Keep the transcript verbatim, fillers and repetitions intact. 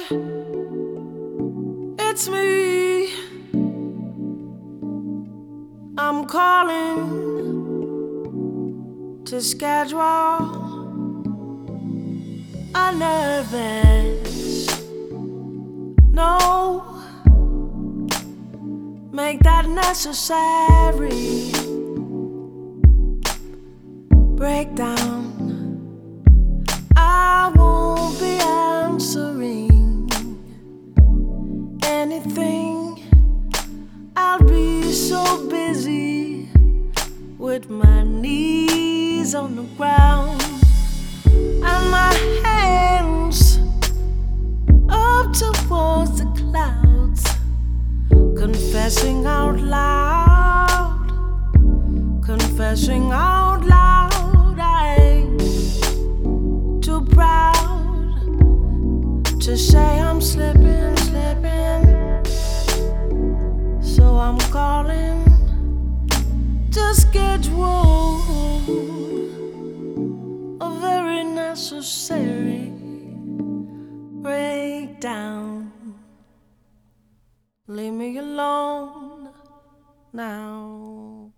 it's me. I'm calling to schedule a nervous no, make that necessary breakdown. I won't be answering anything. I'll be so busy with my knees on the ground and my hands up towards the clouds, confessing out loud, confessing out loud. I ain't too proud to say I'm slipping, slipping. So I'm calling to schedule a very necessary breakdown. Leave me alone now.